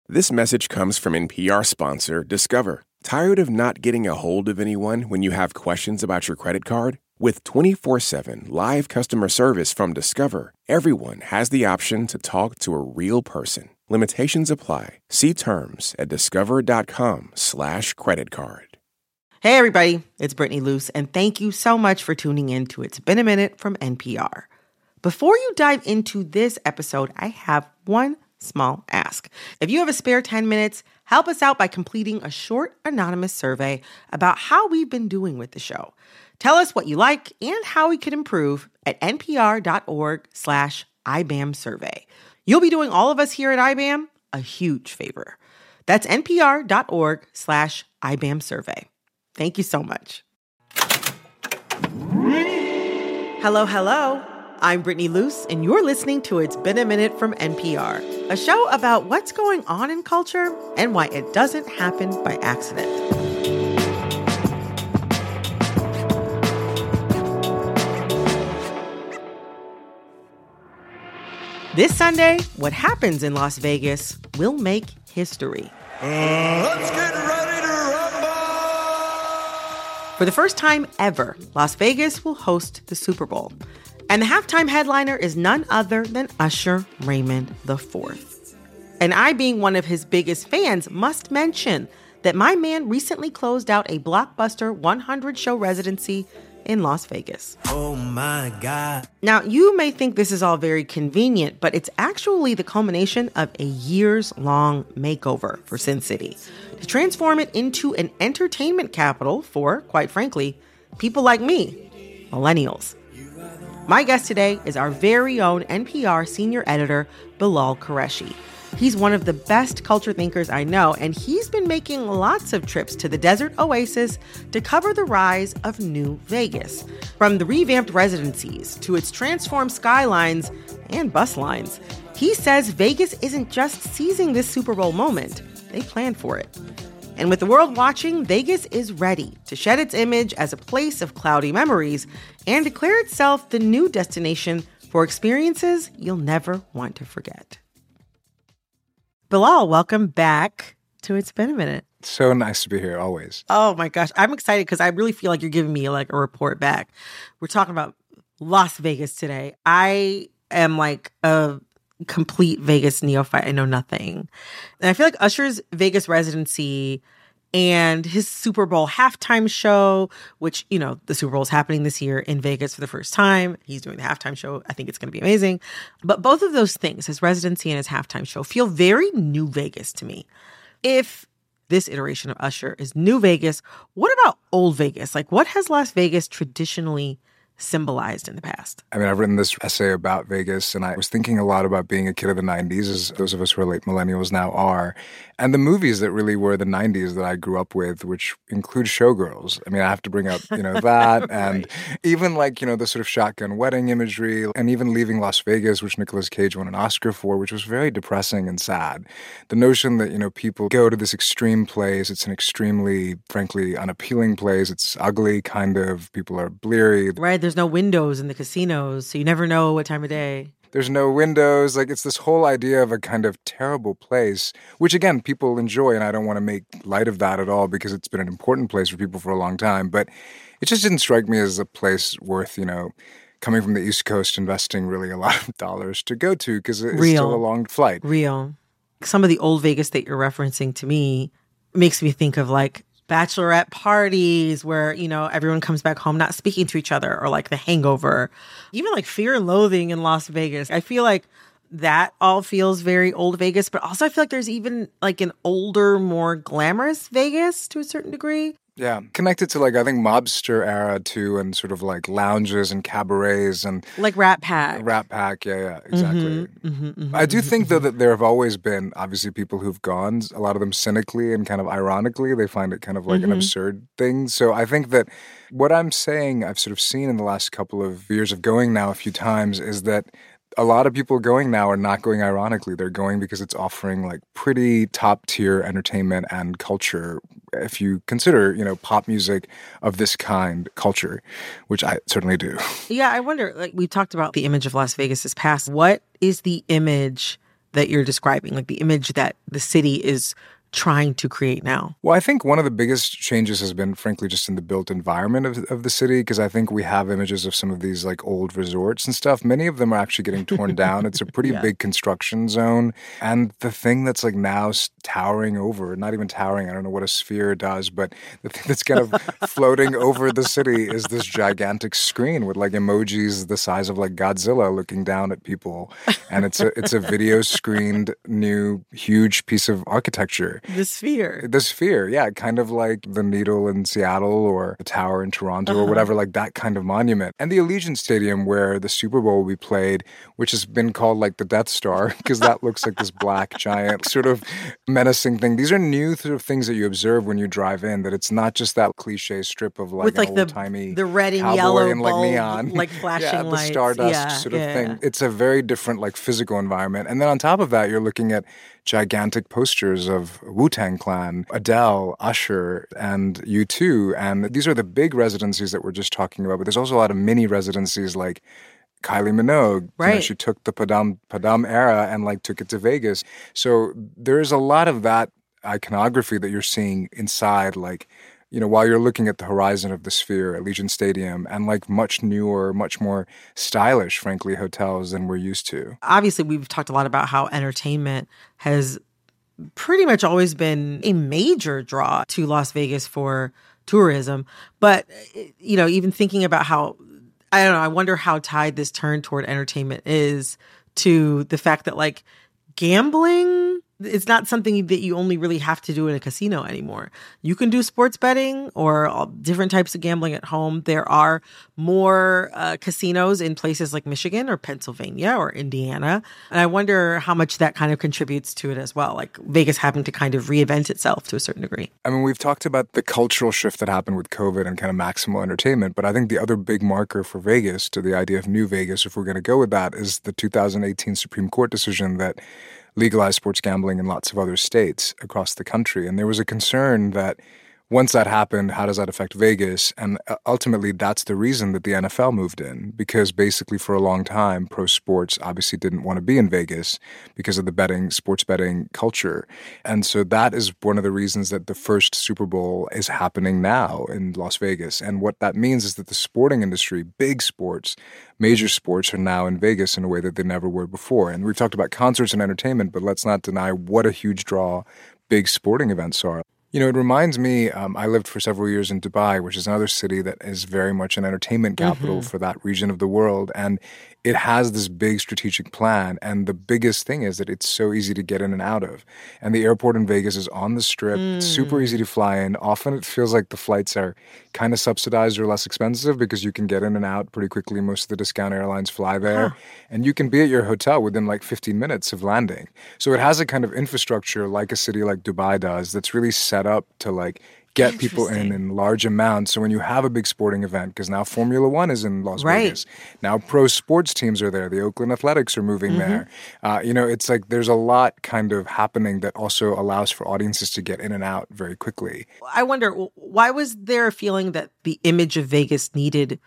This message comes from NPR sponsor Discover. Tired of not getting a hold of anyone when you have questions about your credit card? With 24/7 live customer service from Discover, everyone has the option to talk to a real person. Limitations apply. See terms at discover.com/creditcard. Hey everybody, it's Brittany Luce, and thank you so much for tuning in to It's Been a Minute from NPR. Before you dive into this episode, I have one small ask. If you have a spare 10 minutes, help us out by completing a short anonymous survey about how we've been doing with the show. Tell us what you like and how we could improve at npr.org/IBAM survey. You'll be doing all of us here at IBAM a huge favor. That's npr.org/IBAM survey. Thank you so much. Hello. I'm Brittany Luce, and you're listening to It's Been a Minute from NPR, a show about what's going on in culture and why it doesn't happen by accident. This Sunday, what happens in Las Vegas will make history. Let's get ready to rumble! For the first time ever, Las Vegas will host the Super Bowl. And the halftime headliner is none other than Usher Raymond IV. And I, being one of his biggest fans, must mention that my man recently closed out a blockbuster 100-show residency in Las Vegas. Oh my God. Now, you may think this is all very convenient, but it's actually the culmination of a years-long makeover for Sin City to transform it into an entertainment capital for, quite frankly, people like me, millennials. My guest today is our very own NPR senior editor, Bilal Qureshi. He's one of the best culture thinkers I know, and he's been making lots of trips to the desert oasis to cover the rise of New Vegas. From the revamped residencies to its transformed skylines and bus lines, he says Vegas isn't just seizing this Super Bowl moment, they planned for it. And with the world watching, Vegas is ready to shed its image as a place of cloudy memories and declare itself the new destination for experiences you'll never want to forget. Bilal, welcome back to It's Been a Minute. So nice to be here, always. Oh my gosh, I'm excited because I really feel like you're giving me like a report back. We're talking about Las Vegas today. I am like a complete Vegas neophyte. I know nothing. And I feel like Usher's Vegas residency and his Super Bowl halftime show, which, you know, the Super Bowl is happening this year in Vegas for the first time. He's doing the halftime show. I think it's going to be amazing. But both of those things, his residency and his halftime show, feel very New Vegas to me. If this iteration of Usher is New Vegas, what about Old Vegas? Like, what has Las Vegas traditionally symbolized in the past? I mean, I've written this essay about Vegas, and I was thinking a lot about being a kid of the 90s, as those of us who are late millennials now are, and the movies that really were the 90s that I grew up with, which include Showgirls. I mean, I have to bring up, that, and right. Even like, the sort of shotgun wedding imagery, and even Leaving Las Vegas, which Nicolas Cage won an Oscar for, which was very depressing and sad. The notion that, people go to this extreme place, it's an extremely, frankly, unappealing place, it's ugly, kind of, people are bleary. Right. There's no windows in the casinos, so you never know what time of day. There's no windows. Like, it's this whole idea of a kind of terrible place, which, again, people enjoy, and I don't want to make light of that at all because it's been an important place for people for a long time. But it just didn't strike me as a place worth, coming from the East Coast, investing really a lot of dollars to go to because it's still a long flight. Real. Some of the old Vegas that you're referencing to me makes me think of, like, bachelorette parties where, everyone comes back home not speaking to each other, or like The Hangover, even like Fear and Loathing in Las Vegas. I feel like that all feels very old Vegas, but also I feel like there's even like an older, more glamorous Vegas to a certain degree. Yeah, connected to, like, I think mobster era too, and sort of like lounges and cabarets and like Rat Pack. Rat Pack, yeah, exactly. I do think though that there have always been obviously people who've gone, a lot of them cynically and kind of ironically. They find it kind of like an absurd thing. So I think that what I'm saying, I've sort of seen in the last couple of years of going now a few times, is that a lot of people going now are not going ironically. They're going because it's offering like pretty top tier entertainment and culture. If you consider, pop music of this kind culture, which I certainly do. Yeah, I wonder, like we talked about the image of Las Vegas this past. What is the image that you're describing, like the image that the city is trying to create now? Well, I think one of the biggest changes has been, frankly, just in the built environment of the city, because I think we have images of some of these like old resorts and stuff. Many of them are actually getting torn down. It's a pretty big construction zone. And the thing that's like now towering over, not even towering, I don't know what a sphere does, but the thing that's kind of floating over the city is this gigantic screen with like emojis the size of like Godzilla looking down at people. And it's a video screened new huge piece of architecture. The sphere. The sphere, yeah, kind of like the Needle in Seattle or the Tower in Toronto or whatever, like that kind of monument. And the Allegiant Stadium where the Super Bowl will be played, which has been called like the Death Star because that looks like this black giant sort of menacing thing. These are new sort of things that you observe when you drive in, that it's not just that cliche strip of like with like an old-timey the red and cowboy yellow and like bulb, neon. like flashing yeah, lights. The Stardust sort of thing. It's a very different like physical environment. And then on top of that, you're looking at gigantic posters of Wu-Tang Clan, Adele, Usher, and U2. And these are the big residencies that we're just talking about. But there's also a lot of mini residencies like Kylie Minogue. Right. You know, she took the Padam era and like took it to Vegas. So there's a lot of that iconography that you're seeing inside, like, you know, while you're looking at the horizon of the Sphere, Allegiant Stadium, and like much newer, much more stylish, frankly, hotels than we're used to. Obviously, we've talked a lot about how entertainment has pretty much always been a major draw to Las Vegas for tourism. But, you know, even thinking about how, I don't know, I wonder how tied this turn toward entertainment is to the fact that like gambling, it's not something that you only really have to do in a casino anymore. You can do sports betting or all different types of gambling at home. There are more casinos in places like Michigan or Pennsylvania or Indiana. And I wonder how much that kind of contributes to it as well, like Vegas having to kind of reinvent itself to a certain degree. I mean, we've talked about the cultural shift that happened with COVID and kind of maximal entertainment, but I think the other big marker for Vegas, to the idea of New Vegas, if we're going to go with that, is the 2018 Supreme Court decision that legalized sports gambling in lots of other states across the country. And there was a concern that once that happened, how does that affect Vegas? And ultimately, that's the reason that the NFL moved in, because basically for a long time, pro sports obviously didn't want to be in Vegas because of the sports betting culture. And so that is one of the reasons that the first Super Bowl is happening now in Las Vegas. And what that means is that the sporting industry, big sports, major sports are now in Vegas in a way that they never were before. And we've talked about concerts and entertainment, but let's not deny what a huge draw big sporting events are. You know, it reminds me, I lived for several years in Dubai, which is another city that is very much an entertainment capital for that region of the world. And it has this big strategic plan. And the biggest thing is that it's so easy to get in and out of. And the airport in Vegas is on the strip. It's super easy to fly in. Often it feels like the flights are kind of subsidized or less expensive because you can get in and out pretty quickly. Most of the discount airlines fly there. And you can be at your hotel within like 15 minutes of landing. So it has a kind of infrastructure like a city like Dubai does that's really set up to like get people in large amounts. So when you have a big sporting event, because now Formula One is in Las Vegas, now pro sports teams are there. The Oakland Athletics are moving there. You know, it's like there's a lot kind of happening that also allows for audiences to get in and out very quickly. I wonder, why was there a feeling that the image of Vegas needed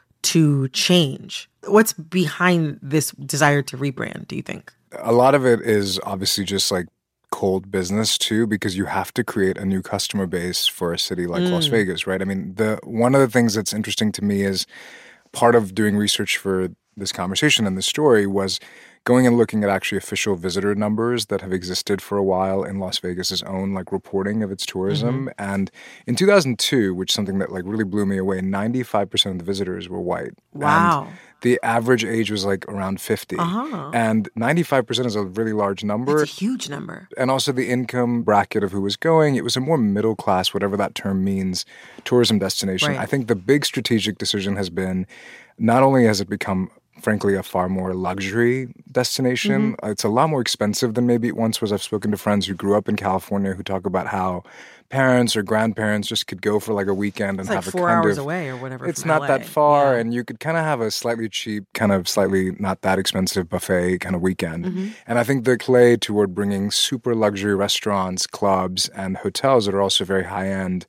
to change? What's behind this desire to rebrand, do you think? A lot of it is obviously just like cold business too, because you have to create a new customer base for a city like Las Vegas, right? I mean, one of the things that's interesting to me is part of doing research for this conversation and this story was going and looking at actually official visitor numbers that have existed for a while in Las Vegas's own like reporting of its tourism. And in 2002, which is something that like really blew me away, 95% of the visitors were white. Wow. And the average age was like around 50. And 95% is a really large number. It's a huge number. And also the income bracket of who was going, it was a more middle class, whatever that term means, tourism destination. Right. I think the big strategic decision has been, not only has it become frankly a far more luxury destination, it's a lot more expensive than maybe it once was. I've spoken to friends who grew up in California who talk about how parents or grandparents just could go for like a weekend and It's have like a 4 kind hours of, away or whatever. it's from not LA. that far, Yeah. and you could kind of have a slightly cheap, kind of slightly not that expensive buffet kind of weekend. And I think the play toward bringing super luxury restaurants, clubs, and hotels that are also very high end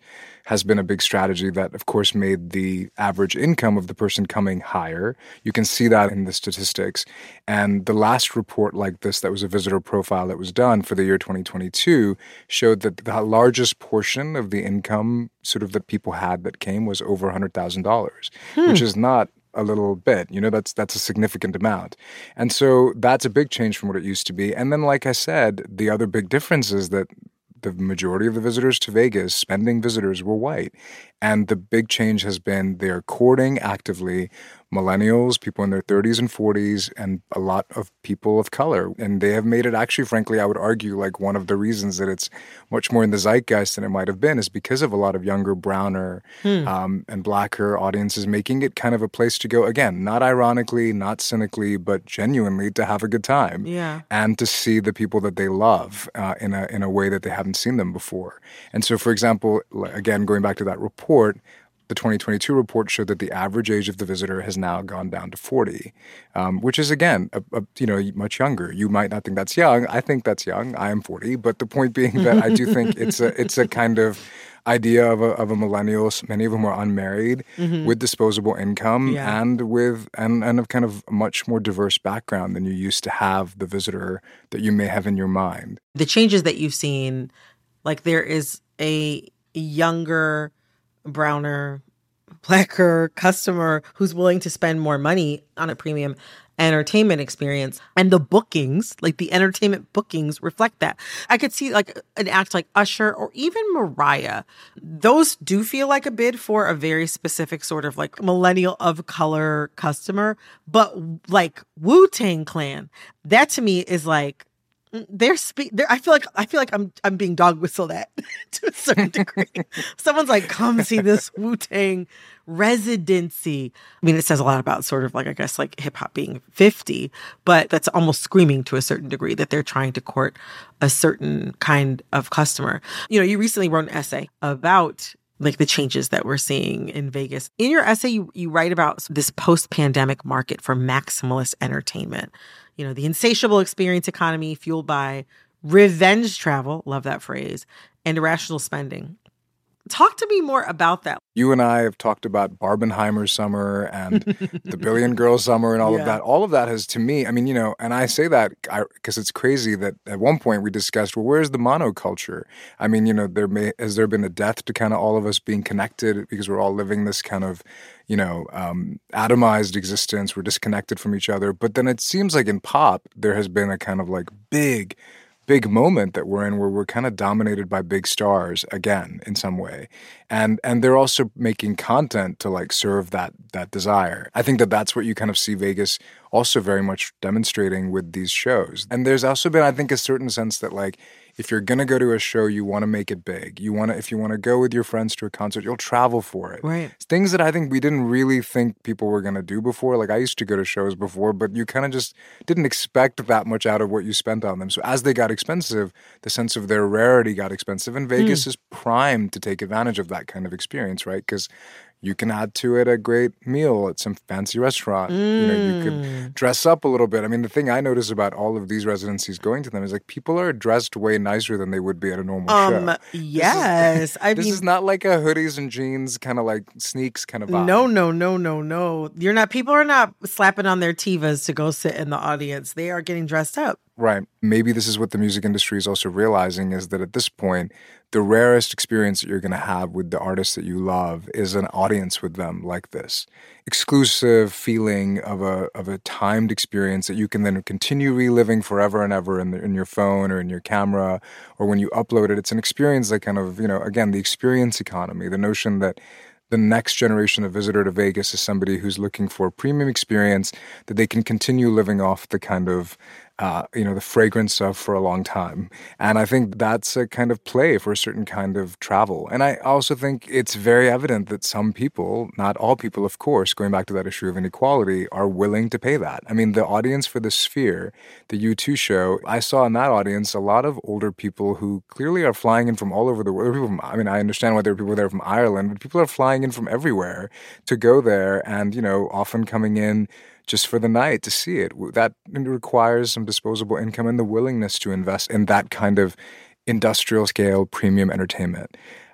has been a big strategy that, of course, made the average income of the person coming higher. You can see that in the statistics. And the last report like this that was a visitor profile that was done for the year 2022 showed that the largest portion of the income sort of that people had that came was over $100,000, which is not a little bit, that's a significant amount. And so that's a big change from what it used to be. And then, like I said, the other big difference is that the majority of the visitors to Vegas, spending visitors, were white. And the big change has been they're courting actively millennials, people in their 30s and 40s, and a lot of people of color. And they have made it actually, frankly, I would argue, like one of the reasons that it's much more in the zeitgeist than it might have been is because of a lot of younger, browner, and blacker audiences making it kind of a place to go, again, not ironically, not cynically, but genuinely to have a good time. Yeah. And to see the people that they love in a way that they haven't seen them before. And so, for example, again, going back to that report, the 2022 report showed that the average age of the visitor has now gone down to 40, which is, again, much younger. You might not think that's young. I think that's young. I am 40. But the point being that I do think it's a kind of idea of a millennial. Many of them are unmarried with disposable income and of kind of a much more diverse background than you used to have the visitor that you may have in your mind. The changes that you've seen, like there is a younger, browner, blacker customer who's willing to spend more money on a premium entertainment experience. And the bookings, like the entertainment bookings, reflect that. I could see like an act like Usher or even Mariah. Those do feel like a bid for a very specific sort of like millennial of color customer. But like Wu-Tang Clan, that to me is like, I feel like I'm being dog whistled at to a certain degree. Someone's like, come see this Wu-Tang residency. I mean, it says a lot about sort of like, I guess, like hip hop being 50, but that's almost screaming to a certain degree that they're trying to court a certain kind of customer. You recently wrote an essay about like the changes that we're seeing in Vegas. In your essay, you write about this post-pandemic market for maximalist entertainment. The insatiable experience economy fueled by revenge travel, love that phrase, and irrational spending. Talk to me more about that. You and I have talked about Barbenheimer summer and the Billion Girl summer and all of that. All of that has, to me, I mean, and I say that because it's crazy that at one point we discussed, well, where's the monoculture? I mean, has there been a death to kind of all of us being connected because we're all living this kind of, atomized existence. We're disconnected from each other. But then it seems like in pop, there has been a kind of like big moment that we're in where we're kind of dominated by big stars again in some way. And they're also making content to like serve that desire. I think that's what you kind of see Vegas also very much demonstrating with these shows. And there's also been, I think, a certain sense that like, if you're going to go to a show, you want to make it big. If you want to go with your friends to a concert, you'll travel for it. Right. It's things that I think we didn't really think people were going to do before. Like I used to go to shows before, but you kind of just didn't expect that much out of what you spent on them. So as they got expensive, the sense of their rarity got expensive. And Vegas is primed to take advantage of that kind of experience, right? Because you can add to it a great meal at some fancy restaurant. You could dress up a little bit. I mean, the thing I notice about all of these residencies going to them is like people are dressed way nicer than they would be at a normal show. Yes. This is not like a hoodies and jeans kind of like sneaks kind of vibe. No. People are not slapping on their Tevas to go sit in the audience. They are getting dressed up. Right. Maybe this is what the music industry is also realizing is that at this point, the rarest experience that you're going to have with the artists that you love is an audience with them like this. Exclusive feeling of a timed experience that you can then continue reliving forever and ever in your phone or in your camera or when you upload it. It's an experience that kind of, again, the experience economy, the notion that the next generation of visitor to Vegas is somebody who's looking for a premium experience that they can continue living off the kind of, the fragrance of for a long time. And I think that's a kind of play for a certain kind of travel. And I also think it's very evident that some people, not all people, of course, going back to that issue of inequality, are willing to pay that. I mean, the audience for The Sphere, the U2 show, I saw in that audience a lot of older people who clearly are flying in from all over the world. I understand why there are people there from Ireland, but people are flying in from everywhere to go there and, often coming in just for the night to see it. That requires some disposable income and the willingness to invest in that kind of industrial scale premium entertainment.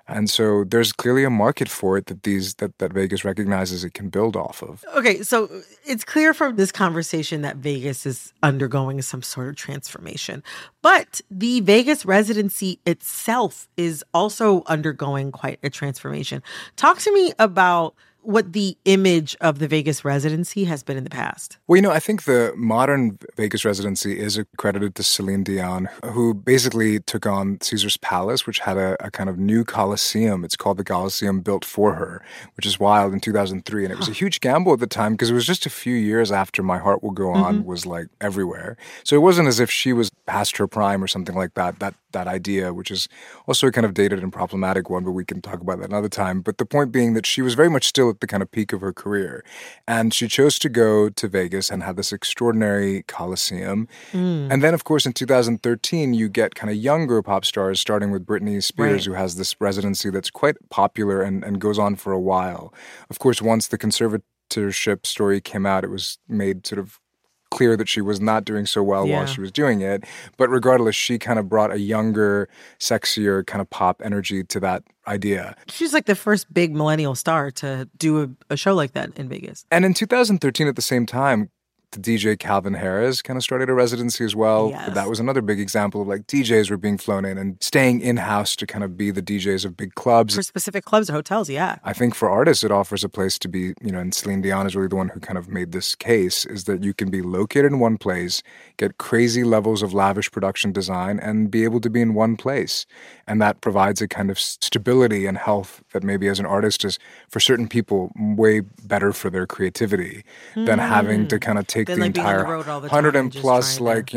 And so there's clearly a market for it that Vegas recognizes it can build off of. Okay, so it's clear from this conversation that Vegas is undergoing some sort of transformation. But the Vegas residency itself is also undergoing quite a transformation. Talk to me about what the image of the Vegas residency has been in the past. Well, I think the modern Vegas residency is accredited to Celine Dion, who basically took on Caesar's Palace, which had a kind of new Colosseum. It's called the Colosseum, built for her, which is wild, in 2003. And it was a huge gamble at the time because it was just a few years after My Heart Will Go On was like everywhere. So it wasn't as if she was past her prime or something like that. That idea, which is also a kind of dated and problematic one, but we can talk about that another time. But the point being that she was very much still at the kind of peak of her career. And she chose to go to Vegas and have this extraordinary Coliseum. And then, of course, in 2013, you get kind of younger pop stars, starting with Britney Spears, who has this residency that's quite popular and goes on for a while. Of course, once the conservatorship story came out, it was made sort of clear that she was not doing so well while she was doing it. But regardless, she kind of brought a younger, sexier kind of pop energy to that idea. She's like the first big millennial star to do a show like that in Vegas. And in 2013, at the same time, the DJ Calvin Harris kind of started a residency as well. Yes. But that was another big example of like DJs were being flown in and staying in-house to kind of be the DJs of big clubs. For specific clubs or hotels, yeah. I think for artists, it offers a place to be, and Celine Dion is really the one who kind of made this case, is that you can be located in one place, get crazy levels of lavish production design, and be able to be in one place. And that provides a kind of stability and health that maybe as an artist is, for certain people, way better for their creativity than having to kind of take the entire 100 and plus,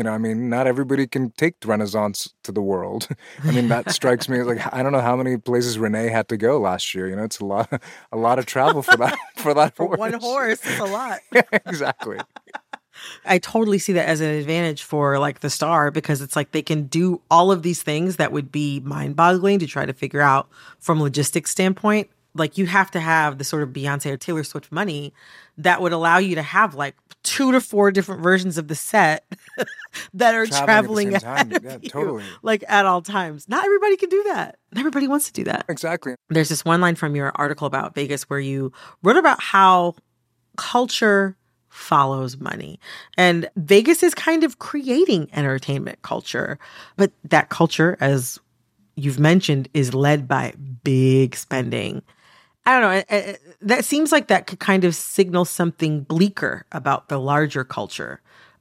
not everybody can take the Renaissance to the world. I mean, that strikes me as like, I don't know how many places Renee had to go last year. It's a lot of travel for that, for that For horse. one horse, it's a lot. Yeah, exactly. I totally see that as an advantage for like the star, because it's like they can do all of these things that would be mind-boggling to try to figure out from a logistics standpoint. Like you have to have the sort of Beyonce or Taylor Swift money that would allow you to have like 2 to 4 different versions of the set that are traveling at the same time. Yeah, totally. Like at all times. Not everybody can do that. Not everybody wants to do that. Exactly. There's this one line from your article about Vegas where you wrote about how culture follows money. And Vegas is kind of creating entertainment culture. But that culture, as you've mentioned, is led by big spending. I don't know. That seems like that could kind of signal something bleaker about the larger culture,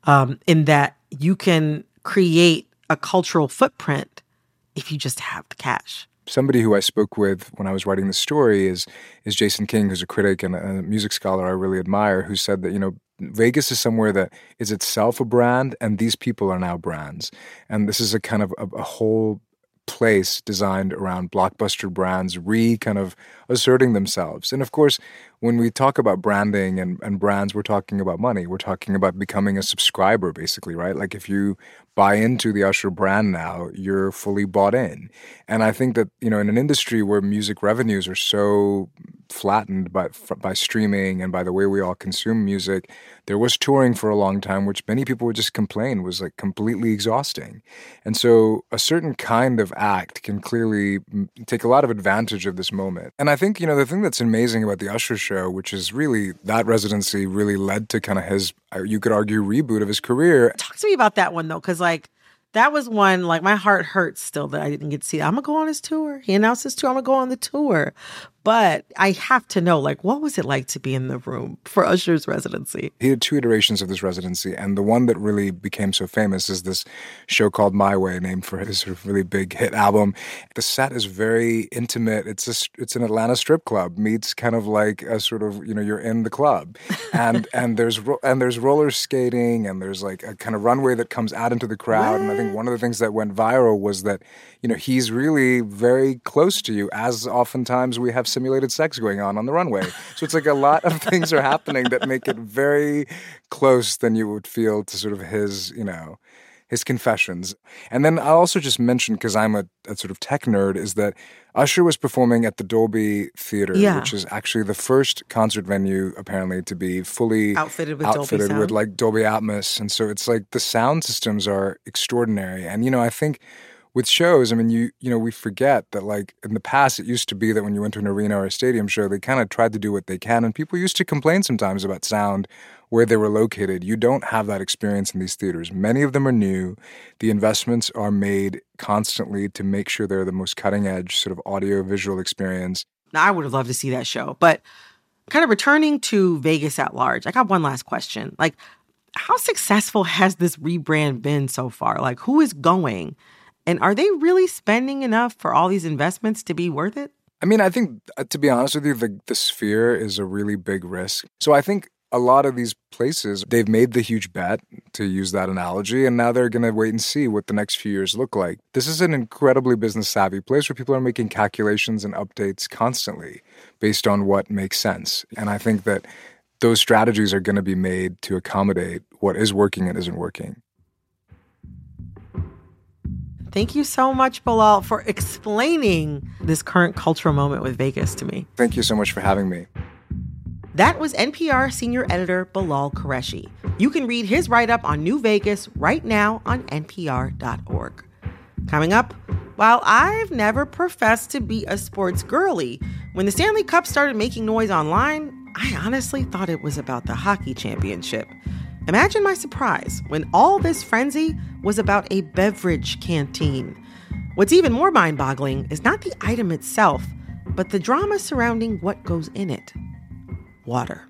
in that you can create a cultural footprint if you just have the cash. Somebody who I spoke with when I was writing the story is Jason King, who's a critic and a music scholar I really admire, who said that, Vegas is somewhere that is itself a brand, and these people are now brands. And this is a kind of a whole place designed around blockbuster brands kind of asserting themselves. And of course, when we talk about branding and brands, we're talking about money. We're talking about becoming a subscriber, basically, right? Like if you buy into the Usher brand now, you're fully bought in. And I think that, in an industry where music revenues are so flattened by streaming and by the way we all consume music, there was touring for a long time, which many people would just complain was like completely exhausting. And so a certain kind of act can clearly take a lot of advantage of this moment. And I think, the thing that's amazing about the Usher show, which is really, that residency really led to kind of his, you could argue, reboot of his career. Talk to me about that one, though, because like, that was one, like, my heart hurts still that I didn't get to see. I'm going to go on his tour. He announced his tour. I'm going to go on the tour. But I have to know, like, what was it like to be in the room for Usher's residency? He had 2 iterations of this residency, and the one that really became so famous is this show called My Way, named for his sort of really big hit album. The set is very intimate. It's an Atlanta strip club meets kind of like a sort of, you're in the club. And there's roller skating, and there's like a kind of runway that comes out into the crowd. What? And I think one of the things that went viral was that, he's really very close to you, as oftentimes we have simulated sex going on the runway. So it's like a lot of things are happening that make it very close than you would feel to sort of his, his confessions. And then I'll also just mention, because I'm a sort of tech nerd, is that Usher was performing at the Dolby Theater, which is actually the first concert venue, apparently, to be fully outfitted with like Dolby Atmos. And so it's like the sound systems are extraordinary. And, I think with shows, I mean, you know, we forget that, like, in the past, it used to be that when you went to an arena or a stadium show, they kind of tried to do what they can, and people used to complain sometimes about sound where they were located. You don't have that experience in these theaters. Many of them are new. The investments are made constantly to make sure they're the most cutting-edge sort of audio-visual experience. Now, I would have loved to see that show, but kind of returning to Vegas at large, I got one last question. Like, how successful has this rebrand been so far? Like, who is going? And are they really spending enough for all these investments to be worth it? I mean, I think, to be honest with you, the Sphere is a really big risk. So I think a lot of these places, they've made the huge bet, to use that analogy, and now they're going to wait and see what the next few years look like. This is an incredibly business-savvy place where people are making calculations and updates constantly based on what makes sense. And I think that those strategies are going to be made to accommodate what is working and isn't working. Thank you so much, Bilal, for explaining this current cultural moment with Vegas to me. Thank you so much for having me. That was NPR senior editor Bilal Qureshi. You can read his write-up on New Vegas right now on npr.org. Coming up, while I've never professed to be a sports girly, when the Stanley Cup started making noise online, I honestly thought it was about the hockey championship. Imagine my surprise when all this frenzy was about a beverage canteen. What's even more mind-boggling is not the item itself, but the drama surrounding what goes in it. Water.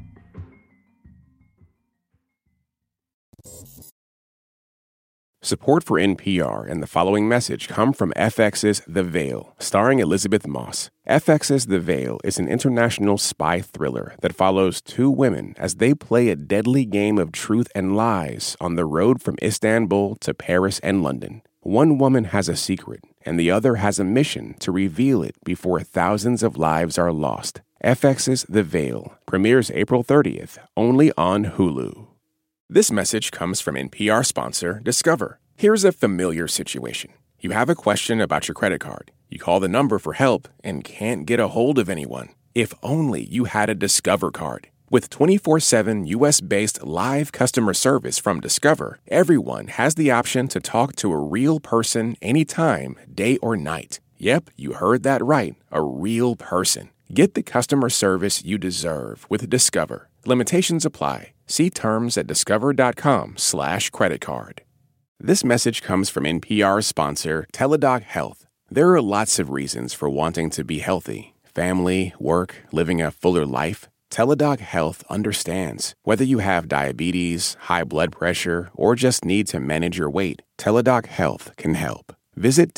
Support for NPR and the following message come from FX's The Veil, starring Elizabeth Moss. FX's The Veil is an international spy thriller that follows two women as they play a deadly game of truth and lies on the road from Istanbul to Paris and London. One woman has a secret, and the other has a mission to reveal it before thousands of lives are lost. FX's The Veil premieres April 30th, only on Hulu. This message comes from NPR sponsor Discover. Here's a familiar situation. You have a question about your credit card. You call the number for help and can't get a hold of anyone. If only you had a Discover card. With 24/7 U.S.-based live customer service from Discover, everyone has the option to talk to a real person anytime, day or night. Yep, you heard that right, a real person. Get the customer service you deserve with Discover. Limitations apply. See terms at discover.com/creditcard. This message comes from NPR sponsor Teladoc Health. There are lots of reasons for wanting to be healthy. Family, work, living a fuller life. Teladoc Health understands. Whether you have diabetes, high blood pressure, or just need to manage your weight, Teladoc Health can help. Visit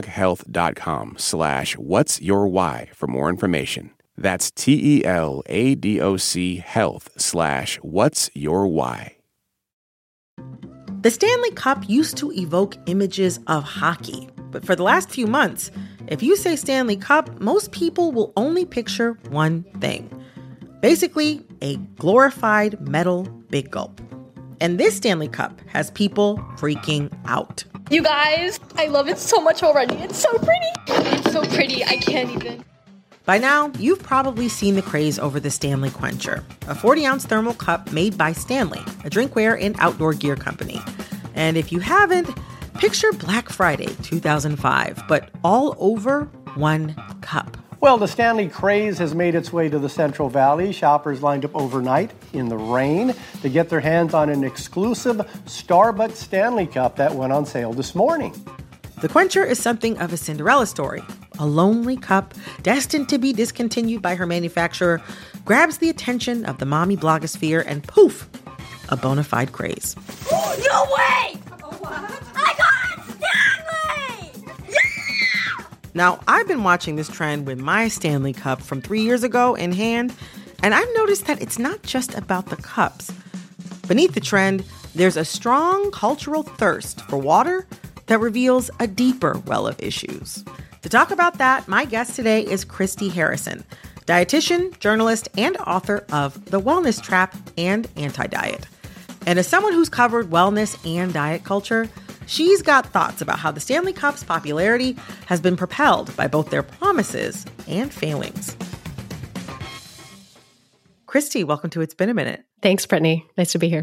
teladochealth.com/whatsyourwhy for more information. That's TELADOC health/whatsyourwhy. The Stanley Cup used to evoke images of hockey, but for the last few months, if you say Stanley Cup, most people will only picture one thing. Basically, a glorified metal big gulp. And this Stanley Cup has people freaking out. You guys, I love it so much already. It's so pretty. It's so pretty, I can't even. By now, you've probably seen the craze over the Stanley Quencher, a 40-ounce thermal cup made by Stanley, a drinkware and outdoor gear company. And if you haven't, picture Black Friday 2005, but all over one cup. Well, the Stanley craze has made its way to the Central Valley. Shoppers lined up overnight in the rain to get their hands on an exclusive Starbucks Stanley Cup that went on sale this morning. The Quencher is something of a Cinderella story. A lonely cup, destined to be discontinued by her manufacturer, grabs the attention of the mommy blogosphere and poof, a bona fide craze. Oh, no way! I got Stanley! Yeah! Now, I've been watching this trend with my Stanley Cup from 3 years ago in hand, and I've noticed that it's not just about the cups. Beneath the trend, there's a strong cultural thirst for water that reveals a deeper well of issues. To talk about that, my guest today is Christy Harrison, dietitian, journalist, and author of The Wellness Trap and Anti-Diet. And as someone who's covered wellness and diet culture, she's got thoughts about how the Stanley Cup's popularity has been propelled by both their promises and failings. Christy, welcome to It's Been a Minute. Thanks, Brittany. Nice to be here.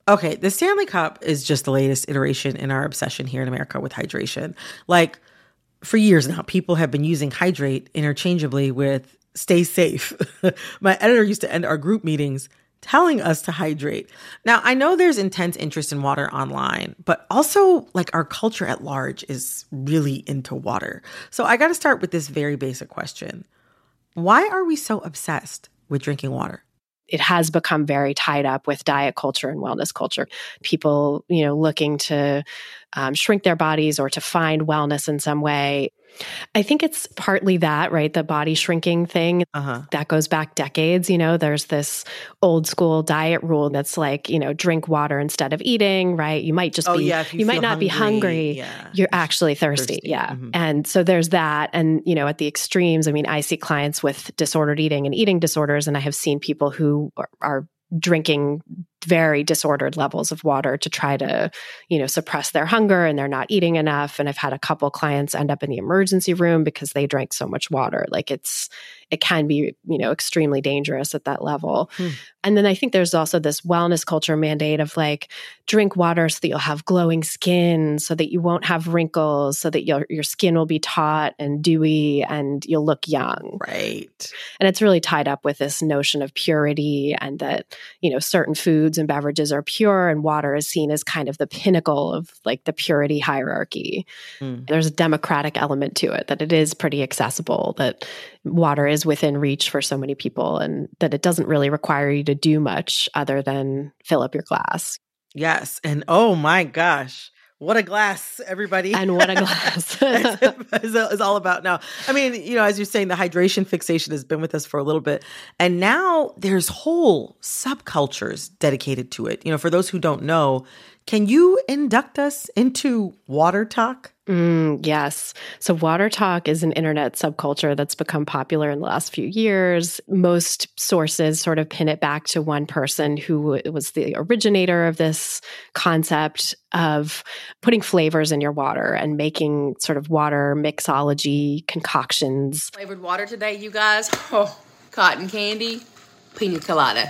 Okay, the Stanley Cup is just the latest iteration in our obsession here in America with hydration. Like, for years now, people have been using hydrate interchangeably with stay safe. My editor used to end our group meetings telling us to hydrate. Now, I know there's intense interest in water online, but also like our culture at large is really into water. So I got to start with this very basic question. Why are we so obsessed with drinking water? It has become very tied up with diet culture and wellness culture. People, looking to shrink their bodies or to find wellness in some way. I think it's partly that, right? The body shrinking thing that goes back decades. There's this old school diet rule that's like, drink water instead of eating, right? You might just you might not be hungry. Yeah. You're actually thirsty. Yeah. Mm-hmm. And so there's that. And, at the extremes, I see clients with disordered eating and eating disorders, and I have seen people who are drinking very disordered levels of water to try to, suppress their hunger, and they're not eating enough. And I've had a couple clients end up in the emergency room because they drank so much water. Like it can be, extremely dangerous at that level. And then I think there's also this wellness culture mandate of like, drink water so that you'll have glowing skin, so that you won't have wrinkles, so that your skin will be taut and dewy and you'll look young. Right. And it's really tied up with this notion of purity, and that, certain foods and beverages are pure, and water is seen as kind of the pinnacle of like the purity hierarchy. There's a democratic element to it, that it is pretty accessible, that water is within reach for so many people, and that it doesn't really require you to do much other than fill up your glass. Yes. And oh my gosh, what a glass, everybody. And what a glass. is all about now. As you're saying, the hydration fixation has been with us for a little bit. And now there's whole subcultures dedicated to it. For those who don't know, can you induct us into water talk? Yes. So water talk is an internet subculture that's become popular in the last few years. Most sources sort of pin it back to one person who was the originator of this concept of putting flavors in your water and making sort of water mixology concoctions. Flavored water today, you guys. Oh, cotton candy, pina colada.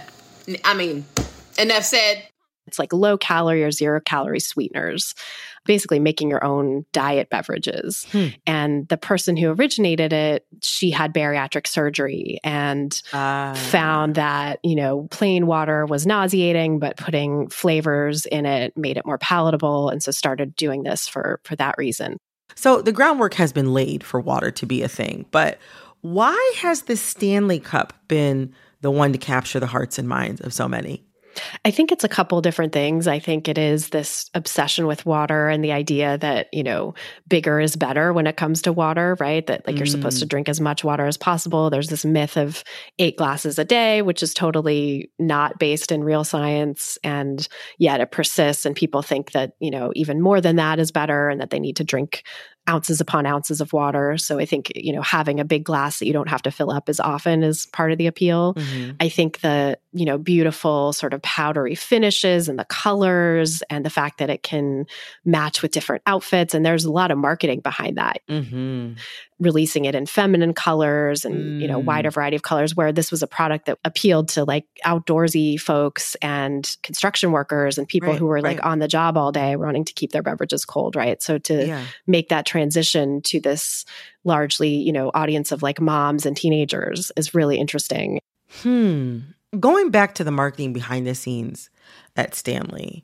Enough said. It's like low calorie or 0 calorie sweeteners, basically making your own diet beverages. And the person who originated it, she had bariatric surgery and found that, plain water was nauseating, but putting flavors in it made it more palatable. And so started doing this for that reason. So the groundwork has been laid for water to be a thing, but why has the Stanley Cup been the one to capture the hearts and minds of so many? I think it's a couple different things. I think it is this obsession with water and the idea that, bigger is better when it comes to water, right? That like you're supposed to drink as much water as possible. There's this myth of 8 glasses a day, which is totally not based in real science. And yet it persists. And people think that, even more than that is better, and that they need to drink ounces upon ounces of water. So I think, having a big glass that you don't have to fill up as often is part of the appeal. I think the, beautiful sort of powdery finishes and the colors and the fact that it can match with different outfits. And there's a lot of marketing behind that. Releasing it in feminine colors and, wider variety of colors, where this was a product that appealed to like outdoorsy folks and construction workers and people who were like on the job all day wanting to keep their beverages cold, right? So to make that transition to this largely, audience of like moms and teenagers is really interesting. Going back to the marketing behind the scenes at Stanley,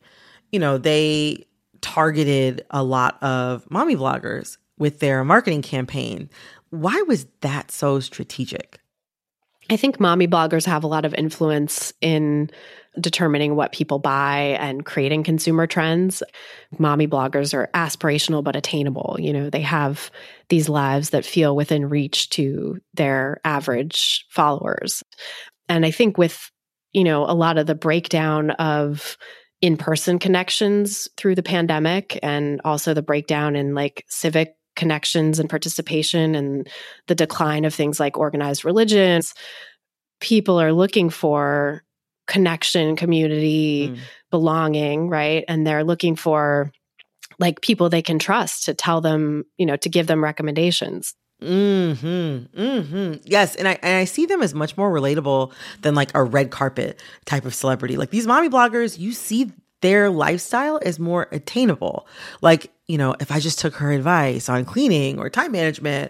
they targeted a lot of mommy bloggers with their marketing campaign. Why was that so strategic? I think mommy bloggers have a lot of influence in determining what people buy and creating consumer trends. Mommy bloggers are aspirational but attainable. They have these lives that feel within reach to their average followers. And I think with, a lot of the breakdown of in-person connections through the pandemic, and also the breakdown in like civic connections and participation, and the decline of things like organized religions, people are looking for connection, community, belonging, right? And they're looking for like people they can trust to tell them, to give them recommendations. Yes. And I see them as much more relatable than like a red carpet type of celebrity. Like these mommy bloggers, you see their lifestyle is more attainable. Like, if I just took her advice on cleaning or time management,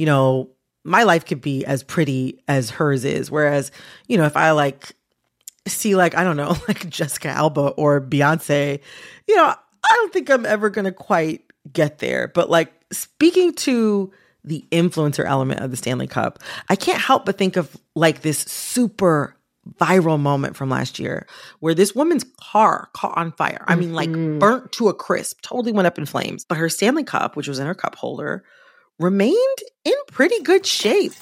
my life could be as pretty as hers is. Whereas, if I see I don't know, like Jessica Alba or Beyonce, I don't think I'm ever going to quite get there. But speaking to the influencer element of the Stanley Cup, I can't help but think of this super viral moment from last year where this woman's car caught on fire. I mean, burnt to a crisp, totally went up in flames. But her Stanley Cup, which was in her cup holder, remained in pretty good shape.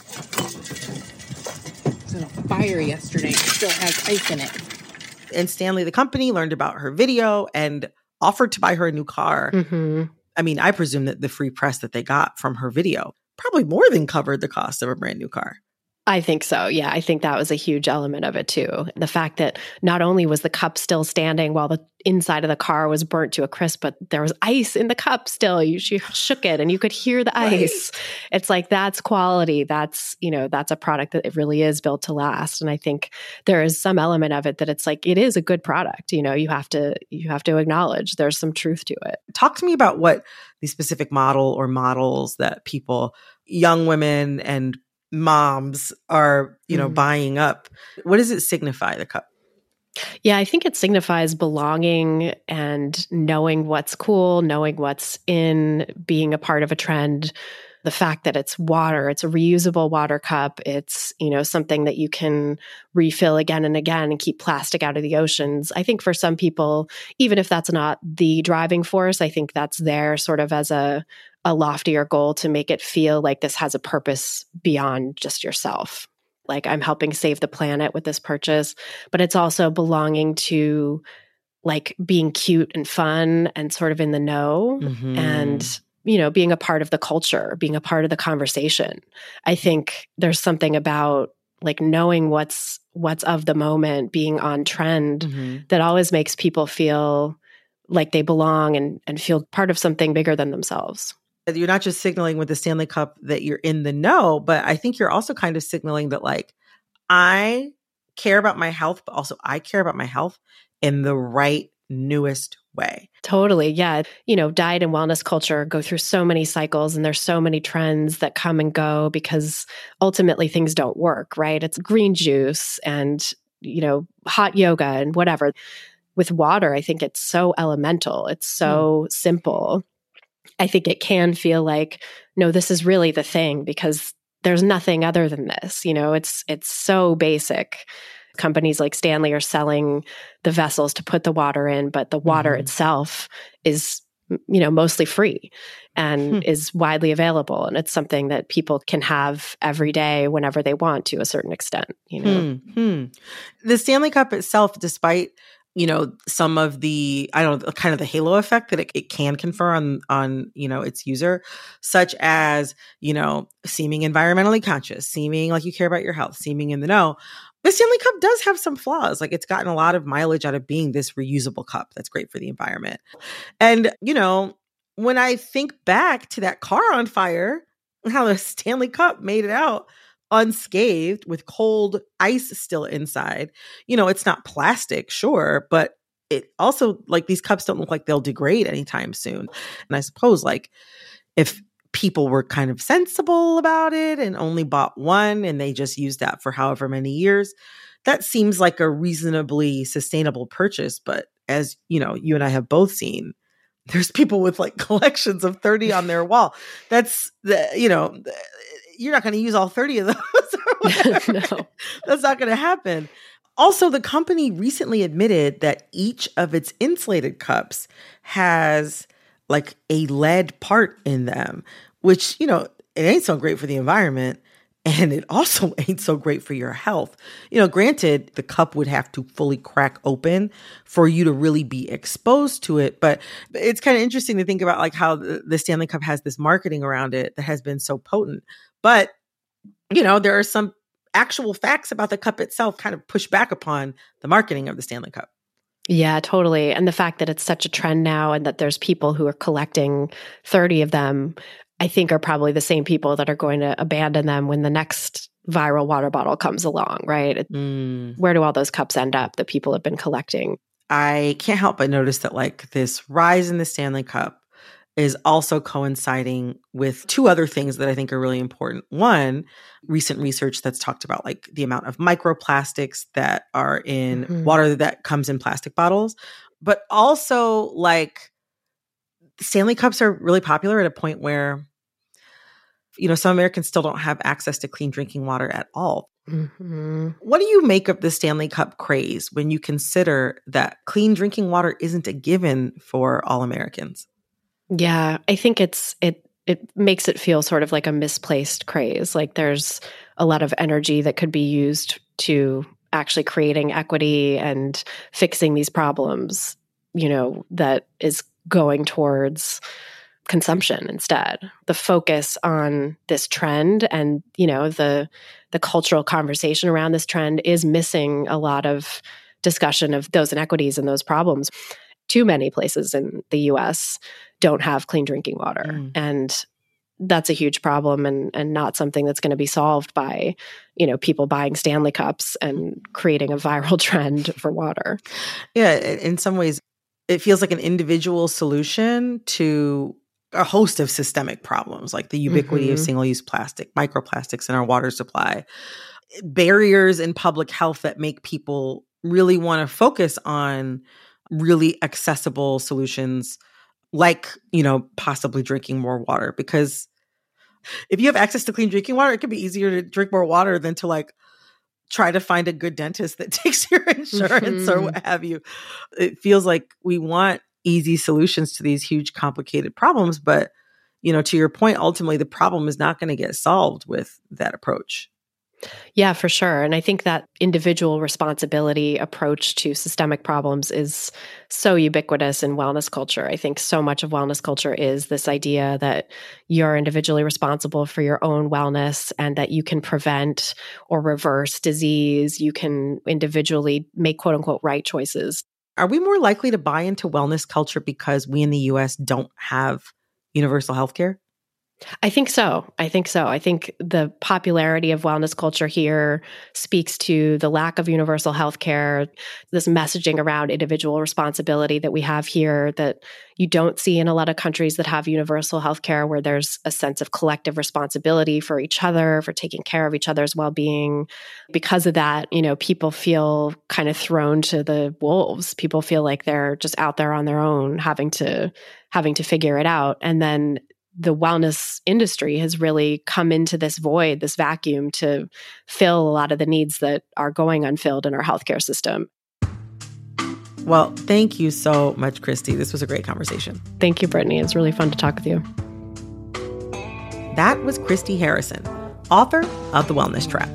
It was in a fire yesterday. It still has ice in it. And Stanley, the company, learned about her video and offered to buy her a new car. Mm-hmm. I mean, I presume that the free press that they got from her video probably more than covered the cost of a brand new car. I think so. Yeah, I think that was a huge element of it too. The fact that not only was the cup still standing while the inside of the car was burnt to a crisp, but there was ice in the cup still. She shook it and you could hear the ice. Right. It's that's quality. That's a product that it really is built to last. And I think there is some element of it that it's it is a good product. You have to acknowledge there's some truth to it. Talk to me about what the specific model or models that people, young women and moms are, buying up. What does it signify, the cup? Yeah, I think it signifies belonging and knowing what's cool, knowing what's in, being a part of a trend. The fact that it's water, it's a reusable water cup. It's, something that you can refill again and again and keep plastic out of the oceans. I think for some people, even if that's not the driving force, I think that's there sort of as a loftier goal to make it feel like this has a purpose beyond just yourself. I'm helping save the planet with this purchase, but it's also belonging to being cute and fun and sort of in the know and, being a part of the culture, being a part of the conversation. I think there's something about knowing what's of the moment, being on trend that always makes people feel like they belong and feel part of something bigger than themselves. You're not just signaling with the Stanley Cup that you're in the know, but I think you're also kind of signaling that I care about my health, but also I care about my health in the right, newest way. Totally. Yeah. Diet and wellness culture go through so many cycles and there's so many trends that come and go because ultimately things don't work, right? It's green juice and, hot yoga and whatever. With water, I think it's so elemental. It's so simple. I think it can feel no, this is really the thing because there's nothing other than this. It's so basic. Companies like Stanley are selling the vessels to put the water in, but the water itself is, mostly free and is widely available. And it's something that people can have every day whenever they want to a certain extent, The Stanley Cup itself, despite some of the, kind of the halo effect that it can confer on its user, such as, seeming environmentally conscious, seeming like you care about your health, seeming in the know. The Stanley Cup does have some flaws. It's gotten a lot of mileage out of being this reusable cup that's great for the environment. And, when I think back to that car on fire, how the Stanley Cup made it out unscathed with cold ice still inside. It's not plastic, sure, but it also these cups don't look like they'll degrade anytime soon. And I suppose if people were kind of sensible about it and only bought one and they just used that for however many years, that seems like a reasonably sustainable purchase. But as you and I have both seen, there's people with collections of 30 on their wall. That's you're not going to use all 30 of those or whatever. No. That's not going to happen. Also, the company recently admitted that each of its insulated cups has a lead part in them, which, it ain't so great for the environment. And it also ain't so great for your health. Granted, the cup would have to fully crack open for you to really be exposed to it. But it's kind of interesting to think about how the Stanley Cup has this marketing around it that has been so potent. But, there are some actual facts about the cup itself kind of push back upon the marketing of the Stanley Cup. Yeah, totally. And the fact that it's such a trend now and that there's people who are collecting 30 of them, I think are probably the same people that are going to abandon them when the next viral water bottle comes along, right? Where do all those cups end up that people have been collecting? I can't help but notice that like this rise in the Stanley Cup is also coinciding with two other things that I think are really important. One, recent research that's talked about like the amount of microplastics that are in water that comes in plastic bottles, but also like Stanley Cups are really popular at a point where, some Americans still don't have access to clean drinking water at all. What do you make of the Stanley Cup craze when you consider that clean drinking water isn't a given for all Americans? Yeah, I think it makes it feel sort of like a misplaced craze. Like there's a lot of energy that could be used to actually creating equity and fixing these problems, that is going towards consumption instead. The focus on this trend and, the cultural conversation around this trend is missing a lot of discussion of those inequities and those problems. Too many places in the US don't have clean drinking water. And that's a huge problem and not something that's going to be solved by, people buying Stanley Cups and creating a viral trend for water. Yeah, in some ways, it feels like an individual solution to a host of systemic problems, like the ubiquity of single-use plastic, microplastics in our water supply, barriers in public health that make people really want to focus on really accessible solutions like, possibly drinking more water. Because if you have access to clean drinking water, it can be easier to drink more water than to like try to find a good dentist that takes your insurance or what have you. It feels like we want easy solutions to these huge, complicated problems. But, to your point, ultimately, the problem is not going to get solved with that approach. Yeah, for sure. And I think that individual responsibility approach to systemic problems is so ubiquitous in wellness culture. I think so much of wellness culture is this idea that you're individually responsible for your own wellness and that you can prevent or reverse disease. You can individually make quote unquote right choices. Are we more likely to buy into wellness culture because we in the US don't have universal healthcare? I think so. I think the popularity of wellness culture here speaks to the lack of universal healthcare, this messaging around individual responsibility that we have here that you don't see in a lot of countries that have universal healthcare, where there's a sense of collective responsibility for each other, for taking care of each other's well-being. Because of that, people feel kind of thrown to the wolves. People feel like they're just out there on their own, having to figure it out. And then the wellness industry has really come into this void, this vacuum, to fill a lot of the needs that are going unfilled in our healthcare system. Well, thank you so much, Christy. This was a great conversation. Thank you, Brittany. It's really fun to talk with you. That was Christy Harrison, author of The Wellness Trap.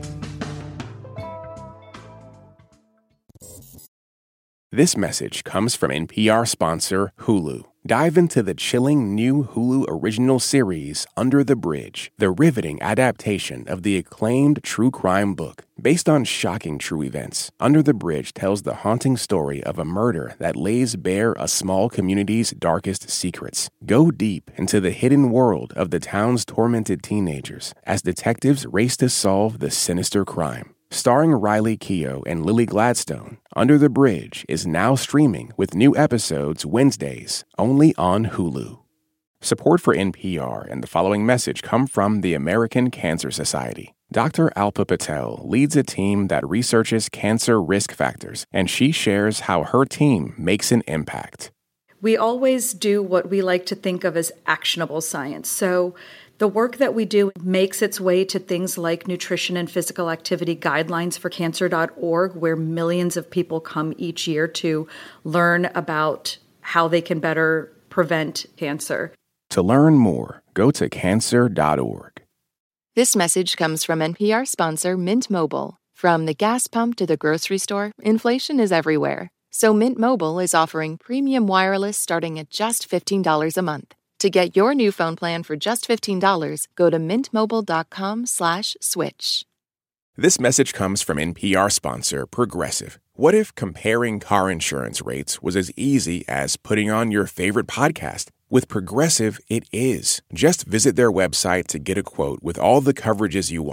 This message comes from NPR sponsor Hulu. Dive into the chilling new Hulu original series, Under the Bridge, the riveting adaptation of the acclaimed true crime book. Based on shocking true events, Under the Bridge tells the haunting story of a murder that lays bare a small community's darkest secrets. Go deep into the hidden world of the town's tormented teenagers as detectives race to solve the sinister crime. Starring Riley Keough and Lily Gladstone, Under the Bridge is now streaming with new episodes Wednesdays, only on Hulu. Support for NPR and the following message come from the American Cancer Society. Dr. Alpa Patel leads a team that researches cancer risk factors, and she shares how her team makes an impact. We always do what we like to think of as actionable science. So the work that we do makes its way to things like nutrition and physical activity guidelines for cancer.org, where millions of people come each year to learn about how they can better prevent cancer. To learn more, go to cancer.org. This message comes from NPR sponsor Mint Mobile. From the gas pump to the grocery store, inflation is everywhere. So Mint Mobile is offering premium wireless starting at just $15 a month. To get your new phone plan for just $15, go to mintmobile.com/switch. This message comes from NPR sponsor Progressive. What if comparing car insurance rates was as easy as putting on your favorite podcast? With Progressive, it is. Just visit their website to get a quote with all the coverages you want.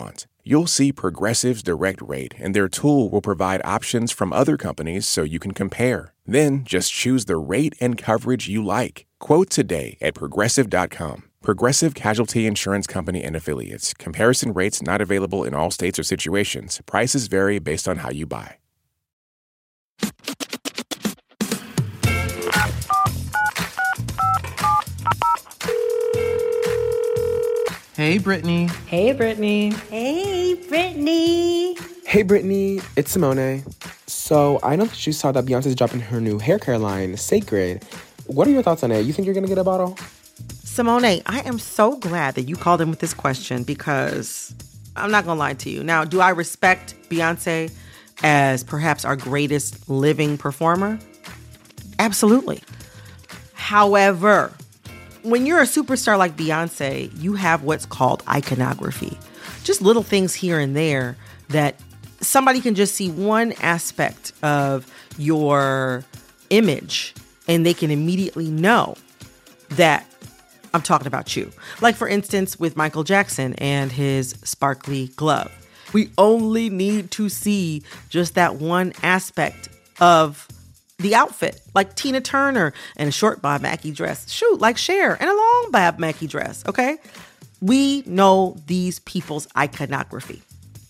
You'll see Progressive's Direct Rate, and their tool will provide options from other companies so you can compare. Then just choose the rate and coverage you like. Quote today at Progressive.com. Progressive Casualty Insurance Company and Affiliates. Comparison rates not available in all states or situations. Prices vary based on how you buy. Hey, Brittany. Hey, Brittany. Hey, Brittany. Hey, Brittany. It's Simone. So, I know that you saw that Beyonce's dropping her new hair care line, Sacred. What are your thoughts on it? You think you're going to get a bottle? Simone, I am so glad that you called in with this question because I'm not going to lie to you. Now, do I respect Beyonce as perhaps our greatest living performer? Absolutely. However, when you're a superstar like Beyonce, you have what's called iconography. Just little things here and there that somebody can just see one aspect of your image and they can immediately know that I'm talking about you. Like, for instance, with Michael Jackson and his sparkly glove. We only need to see just that one aspect of the outfit, like Tina Turner in a short Bob Mackie dress. Shoot, like Cher in a long Bob Mackie dress, okay? We know these people's iconography.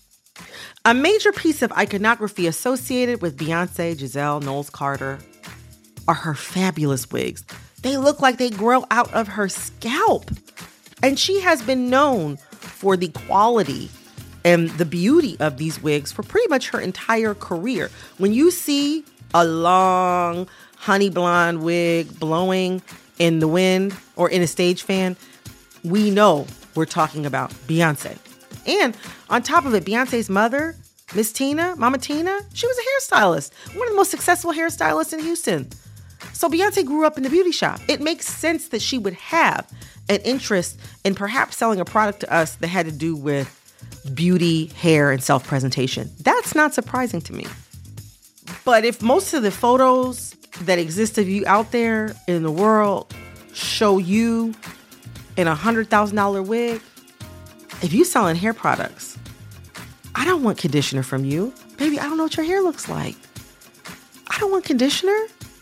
A major piece of iconography associated with Beyonce, Giselle, Knowles Carter are her fabulous wigs. They look like they grow out of her scalp. And she has been known for the quality and the beauty of these wigs for pretty much her entire career. When you see a long honey blonde wig blowing in the wind or in a stage fan, we know we're talking about Beyonce. And on top of it, Beyonce's mother, Miss Tina, Mama Tina, she was a hairstylist, one of the most successful hairstylists in Houston. So Beyonce grew up in the beauty shop. It makes sense that she would have an interest in perhaps selling a product to us that had to do with beauty, hair, and self-presentation. That's not surprising to me. But if most of the photos that exist of you out there in the world show you in a $100,000 wig, if you selling hair products, I don't want conditioner from you. Baby, I don't know what your hair looks like. I don't want conditioner.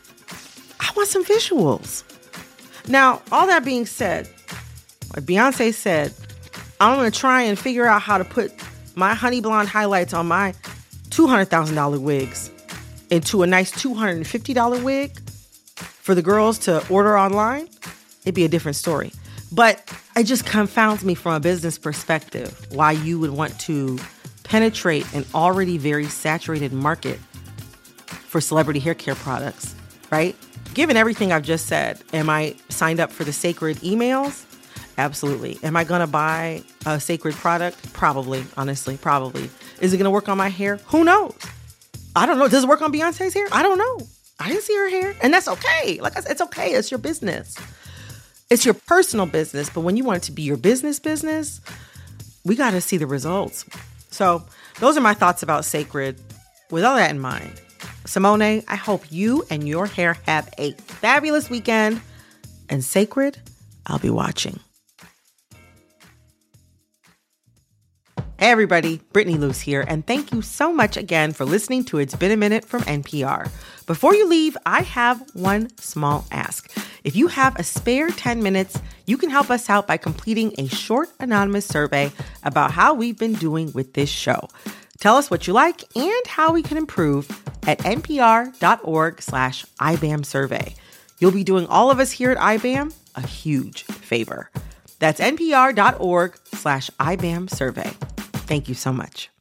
I want some visuals. Now, all that being said, like Beyonce said, I'm going to try and figure out how to put my honey blonde highlights on my $200,000 wigs into a nice $250 wig for the girls to order online. It'd be a different story. But it just confounds me from a business perspective why you would want to penetrate an already very saturated market for celebrity hair care products, right? Given everything I've just said, am I signed up for the Sacred emails? Absolutely. Am I going to buy a Sacred product? Probably, honestly, probably. Is it going to work on my hair? Who knows? I don't know. Does it work on Beyonce's hair? I don't know. I didn't see her hair. And that's okay. Like I said, it's okay. It's your business. It's your personal business. But when you want it to be your business, we got to see the results. So those are my thoughts about Sacred. With all that in mind, Simone, I hope you and your hair have a fabulous weekend. And Sacred, I'll be watching. Hey everybody, Brittany Luce here, and thank you so much again for listening to It's Been a Minute from NPR. Before you leave, I have one small ask. If you have a spare 10 minutes, you can help us out by completing a short anonymous survey about how we've been doing with this show. Tell us what you like and how we can improve at npr.org/IBAM survey. You'll be doing all of us here at IBAM a huge favor. That's npr.org/IBAM survey. Thank you so much.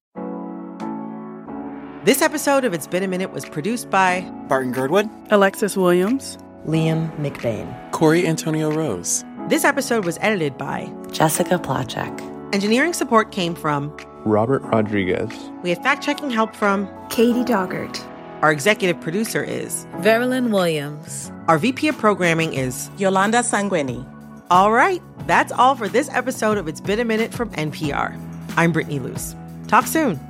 This episode of It's Been a Minute was produced by Barton Girdwood, Alexis Williams, Liam McBain, Corey Antonio Rose. This episode was edited by Jessica Placzek. Engineering support came from Robert Rodriguez. We had fact-checking help from Katie Doggart. Our executive producer is Verilyn Williams. Our VP of programming is Yolanda Sanguini. All right, that's all for this episode of It's Been a Minute from NPR. I'm Brittany Luce. Talk soon.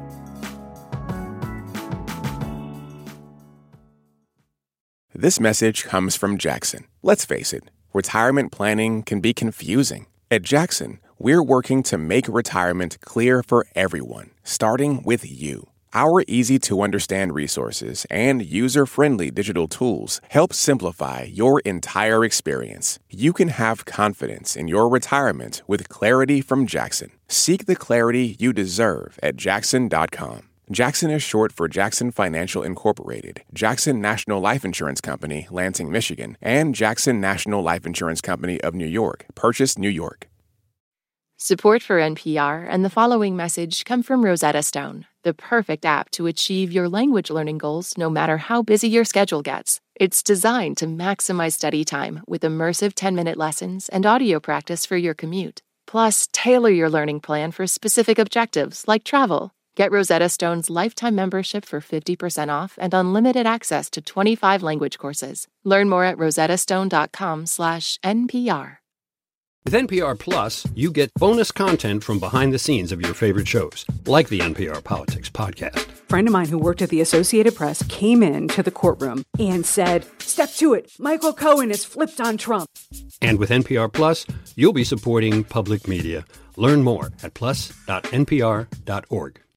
This message comes from Jackson. Let's face it, retirement planning can be confusing. At Jackson, we're working to make retirement clear for everyone, starting with you. Our easy-to-understand resources and user-friendly digital tools help simplify your entire experience. You can have confidence in your retirement with clarity from Jackson. Seek the clarity you deserve at Jackson.com. Jackson is short for Jackson Financial Incorporated, Jackson National Life Insurance Company, Lansing, Michigan, and Jackson National Life Insurance Company of New York, Purchase, New York. Support for NPR and the following message come from Rosetta Stone, the perfect app to achieve your language learning goals no matter how busy your schedule gets. It's designed to maximize study time with immersive 10-minute lessons and audio practice for your commute. Plus, tailor your learning plan for specific objectives like travel. Get Rosetta Stone's lifetime membership for 50% off and unlimited access to 25 language courses. Learn more at rosettastone.com/NPR. With NPR Plus, you get bonus content from behind the scenes of your favorite shows, like the NPR Politics podcast. A friend of mine who worked at the Associated Press came into the courtroom and said, "Step to it, Michael Cohen is flipped on Trump." And with NPR Plus, you'll be supporting public media. Learn more at plus.npr.org.